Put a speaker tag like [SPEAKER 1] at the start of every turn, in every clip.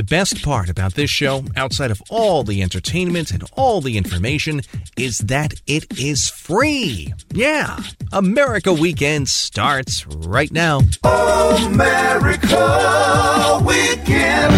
[SPEAKER 1] The best part about this show, outside of all the entertainment and all the information, is that it is free. Yeah, America Weekend starts right now.
[SPEAKER 2] America Weekend.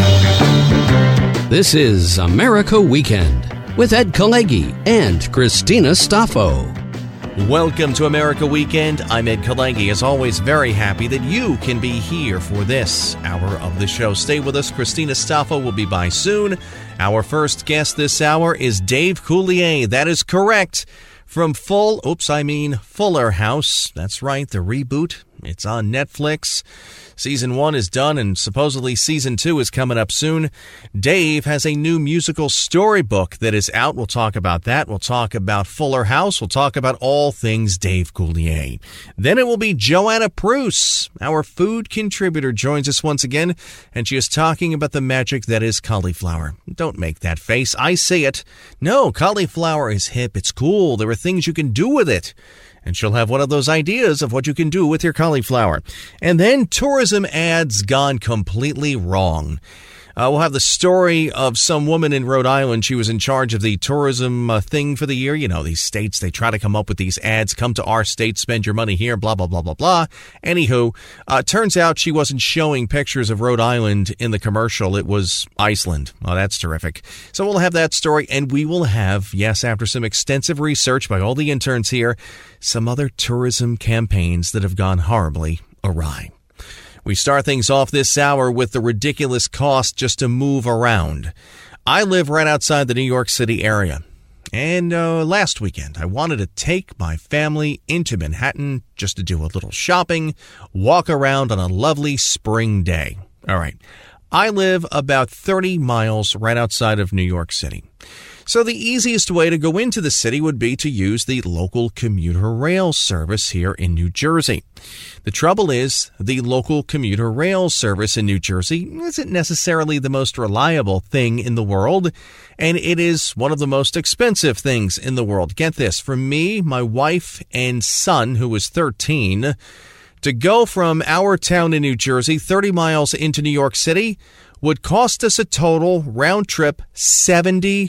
[SPEAKER 3] This is America Weekend with Ed Kalegi and Christina Staffo.
[SPEAKER 1] Welcome to America Weekend. I'm Ed Kalegi. As always, very happy that you can be here for this hour of the show. Stay with us. Christina Staffo will be by soon. Our first guest this hour is Dave Coulier. That is correct. From Fuller House. That's right, the reboot. It's on Netflix. Season 1 is done, and supposedly Season 2 is coming up soon. Dave has a new musical storybook that is out. We'll talk about that. We'll talk about Fuller House. We'll talk about all things Dave Coulier. Then it will be Joanna Pruess, our food contributor, joins us once again, and she is talking about the magic that is cauliflower. Don't make that face. I see it. No, cauliflower is hip. It's cool. There are things you can do with it. And she'll have one of those ideas of what you can do with your cauliflower. And then tourism ads gone completely wrong. We'll have the story of some woman in Rhode Island. She was in charge of the tourism thing for the year. You know, these states, they try to come up with these ads. Come to our state, spend your money here, blah, blah, blah, blah, blah. Anywho, turns out she wasn't showing pictures of Rhode Island in the commercial. It was Iceland. Oh, that's terrific. So we'll have that story, and we will have, yes, after some extensive research by all the interns here, some other tourism campaigns that have gone horribly awry. We start things off this hour with the ridiculous cost just to move around. I live right outside the New York City area. And last weekend, I wanted to take my family into Manhattan just to do a little shopping, walk around on a lovely spring day. All right. I live about 30 miles right outside of New York City. So the easiest way to go into the city would be to use the local commuter rail service here in New Jersey. The trouble is, the local commuter rail service in New Jersey isn't necessarily the most reliable thing in the world, and it is one of the most expensive things in the world. Get this, for me, my wife, and son, who is 13, to go from our town in New Jersey 30 miles into New York City would cost us a total round trip $71.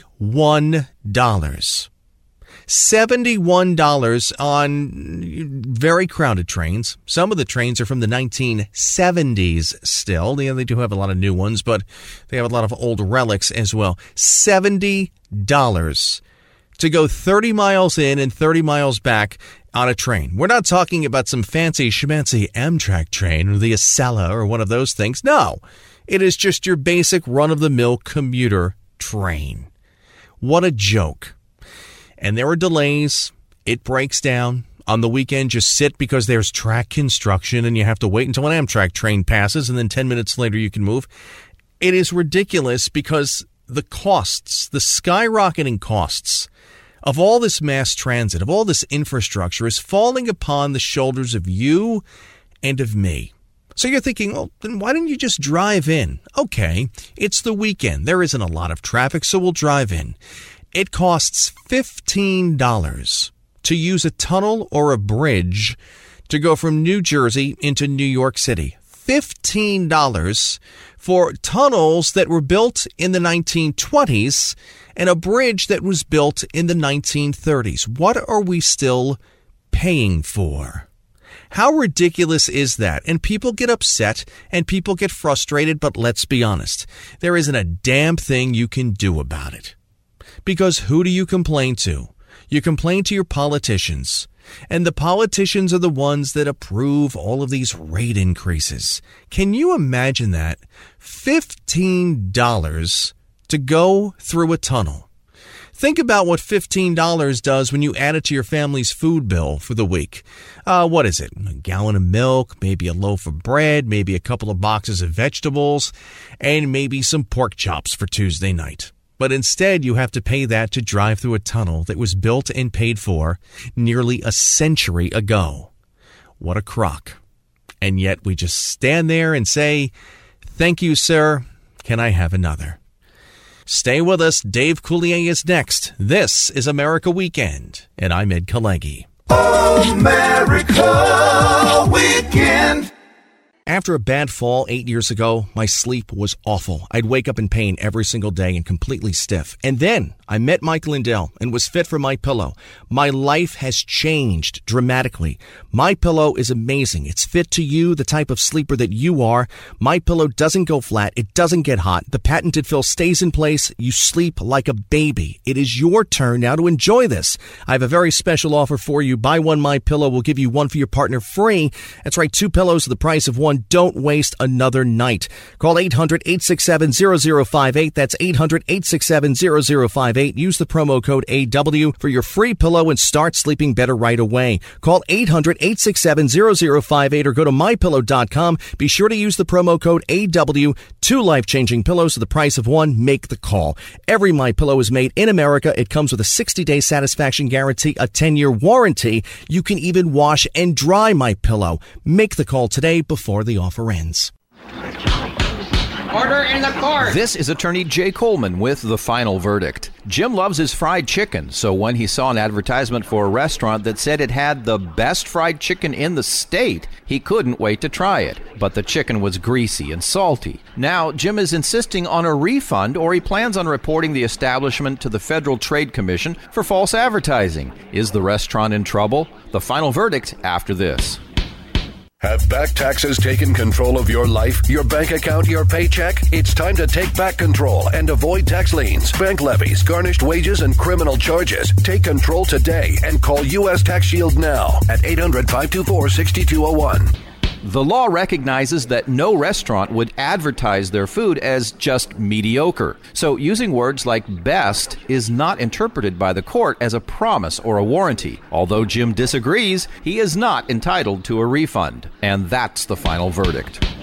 [SPEAKER 1] $71 on very crowded trains. Some of the trains are from the 1970s still. They do have a lot of new ones, but they have a lot of old relics as well. $70 to go 30 miles in and 30 miles back on a train. We're not talking about some fancy schmancy Amtrak train or the Acela or one of those things. No. It is just your basic run-of-the-mill commuter train. What a joke. And there are delays. It breaks down. On the weekend, just sit because there's track construction and you have to wait until an Amtrak train passes and then 10 minutes later you can move. It is ridiculous because the costs, the skyrocketing costs of all this mass transit, of all this infrastructure is falling upon the shoulders of you and of me. So you're thinking, well, then why didn't you just drive in? Okay, it's the weekend. There isn't a lot of traffic, so we'll drive in. It costs $15 to use a tunnel or a bridge to go from New Jersey into New York City. $15 for tunnels that were built in the 1920s and a bridge that was built in the 1930s. What are we still paying for? How ridiculous is that? And people get upset and people get frustrated, but let's be honest. There isn't a damn thing you can do about it. Because who do you complain to? You complain to your politicians. And the politicians are the ones that approve all of these rate increases. Can you imagine that? $15 to go through a tunnel. Think about what $15 does when you add it to your family's food bill for the week. What is it? A gallon of milk, maybe a loaf of bread, maybe a couple of boxes of vegetables, and maybe some pork chops for Tuesday night. But instead, you have to pay that to drive through a tunnel that was built and paid for nearly a century ago. What a crock. And yet we just stand there and say, "Thank you, sir. Can I have another?" Stay with us. Dave Coulier is next. This is America Weekend, and I'm Ed Kalegi.
[SPEAKER 2] America Weekend.
[SPEAKER 1] After a bad fall 8 years ago, my sleep was awful. I'd wake up in pain every single day and completely stiff. And then I met Mike Lindell and was fit for MyPillow. My life has changed dramatically. MyPillow is amazing. It's fit to you, the type of sleeper that you are. MyPillow doesn't go flat. It doesn't get hot. The patented fill stays in place. You sleep like a baby. It is your turn now to enjoy this. I have a very special offer for you. Buy one MyPillow. We'll give you one for your partner free. That's right, 2 pillows at the price of one. Don't waste another night. Call 800-867-0058. That's 800-867-0058. Use the promo code AW for your free pillow and start sleeping better right away. Call 800-867-0058 or go to MyPillow.com. Be sure to use the promo code AW. 2 life-changing pillows at the price of one. Make the call. Every MyPillow is made in America. It comes with a 60-day satisfaction guarantee, a 10-year warranty. You can even wash and dry MyPillow. Make the call today before the offer ends.
[SPEAKER 4] Order in the court.
[SPEAKER 5] This is attorney Jay Coleman with the final verdict. Jim loves his fried chicken, so when he saw an advertisement for a restaurant that said it had the best fried chicken in the state, he couldn't wait to try it. But the chicken was greasy and salty. Now, Jim is insisting on a refund, or he plans on reporting the establishment to the Federal Trade Commission for false advertising. Is the restaurant in trouble? The final verdict after this.
[SPEAKER 6] Have back taxes taken control of your life, your bank account, your paycheck? It's time to take back control and avoid tax liens, bank levies, garnished wages, and criminal charges. Take control today and call U.S. Tax Shield now at 800-524-6201.
[SPEAKER 5] The law recognizes that no restaurant would advertise their food as just mediocre. So using words like best is not interpreted by the court as a promise or a warranty. Although Jim disagrees, he is not entitled to a refund. And that's the final verdict.